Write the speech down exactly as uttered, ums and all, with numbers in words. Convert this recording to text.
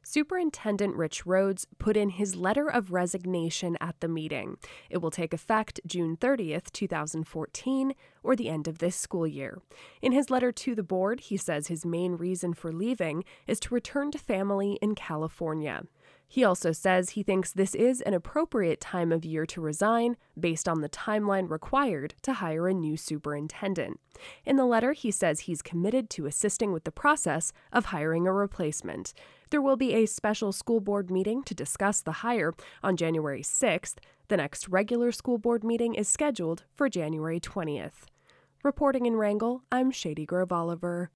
Superintendent Rich Rhodes put in his letter of resignation at the meeting. It will take effect June thirtieth, twenty fourteen, or the end of this school year. In his letter to the board, he says his main reason for leaving is to return to family in California. He also says he thinks this is an appropriate time of year to resign based on the timeline required to hire a new superintendent. In the letter, he says he's committed to assisting with the process of hiring a replacement. There will be a special school board meeting to discuss the hire on January sixth. The next regular school board meeting is scheduled for January twentieth. Reporting in Wrangell, I'm Shady Grove Oliver.